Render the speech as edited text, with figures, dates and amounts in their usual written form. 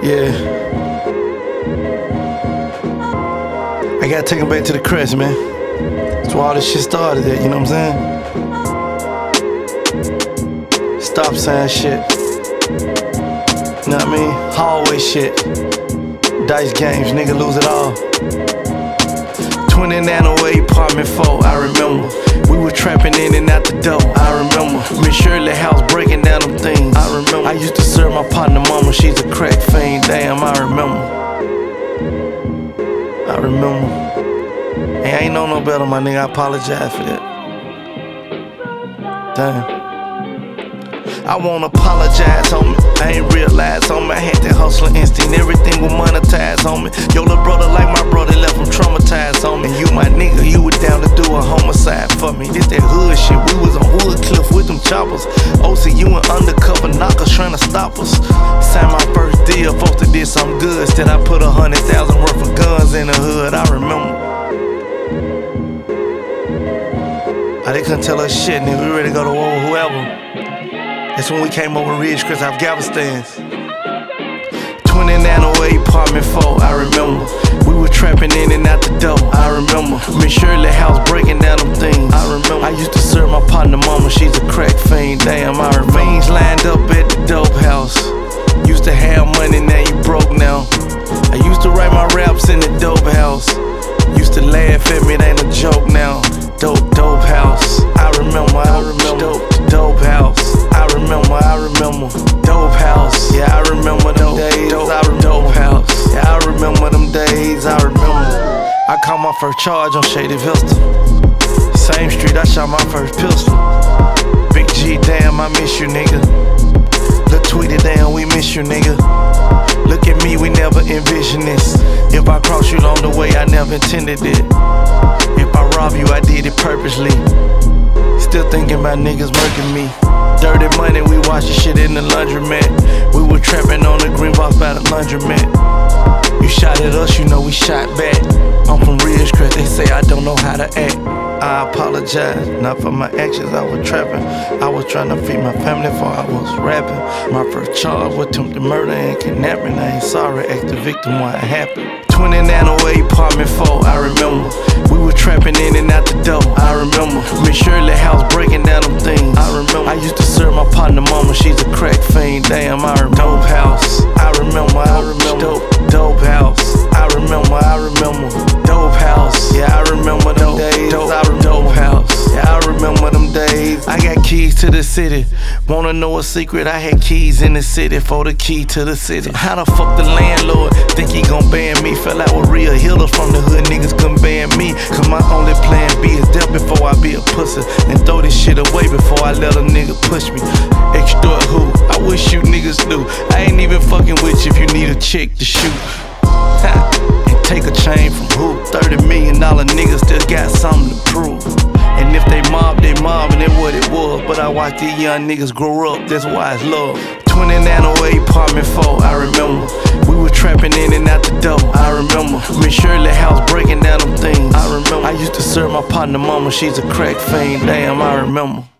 Yeah. I gotta take him back to the crest, man. That's where all this shit started at, you know what I'm saying? Stop saying shit. You know what I mean? Hallway shit. Dice games, nigga lose it all. 2908 apartment 4, I remember. We were trapping in and out the door, I remember. Miss Shirley house breaking down them things, I remember. I used to serve my partner mama, she's a crack fiend, damn, I remember. I remember. Hey, I ain't know no better, my nigga, I apologize for that. Damn. I won't apologize, homie. I ain't realize, homie. I had that hustler instinct, everything was monetized, homie. Your little brother, like my brother, left him traumatized, homie. You my nigga, you were down to do a homicide for me. This that hood shit, we was on Woodcliff with them choppers. OCU and undercover knockers trying to stop us. Signed my first deal, folks that did some good. Still I put 100,000 worth of guns in the hood, I remember. They couldn't tell us shit, nigga. We ready to go to war with whoever. That's when we came over Ridgecrest, Afghanistan. 2908 apartment 4, I remember. We were trapping in and out the door, I remember. Miss Shirley house breaking down them things, I remember. I used to serve my partner mama, she's a crack fiend, damn, I remember. Fiends lined up at the dope house. Used to have money, now you broke now. I used to write my raps in the dope house. Used to laugh at me, it ain't a joke now. Dope house, I remember. Dope house, I remember. Dope house, yeah, I remember them days. Dope house, yeah, I remember them days. I remember. I caught my first charge on Shady Vista. Same street I shot my first pistol. Big G, damn, I miss you, nigga. Lil Tweety, damn, we miss you, nigga. Look at me, we never envisioned this. If I cross you along the way, I never intended it. If I rob you, I did it purposely. Still thinking about niggas murking me. Dirty money, we wash the shit in the laundromat. We were trapping on the green box by the laundromat. You shot at us, you know we shot back. I'm from Ridgecrest, they say I don't know how to act. I apologize, not for my actions, I was trapping. I was trying to feed my family before I was rapping. My first charge was attempted murder and kidnapping. I ain't sorry, ask the victim why it happened. 2908 apartment 4, I remember. We were trapping in and out the door, I remember. Miss Shirley house breaking down them things, I remember. I used to serve my partner mama, she's a crack fiend, damn, I remember. Dope house, I remember. Dope house, I remember. Dope house, yeah, I remember them days. Dope house, yeah, I remember them days. I got keys to the city. Wanna know a secret? I had keys in the city for the key to the city. So how the fuck the landlord think he gon' ban me? Fell out with real healers from the hood, niggas couldn't ban me. Cause my only plan B is death before I be a pussy. And throw this shit away before I let a nigga push me. Extort who? I wish you niggas knew. I ain't even fucking with you if you need a chick to shoot. And take a chain from who? $30 million niggas still got something to prove. And if they mob, and that's what it was. But I watched these young niggas grow up, that's why it's love. 2908 apartment 4, I remember. We were trapping in and out the door, I remember. Miss Shirley house breaking down them things, I remember. I used to serve my partner mama, she's a crack fiend, damn, I remember.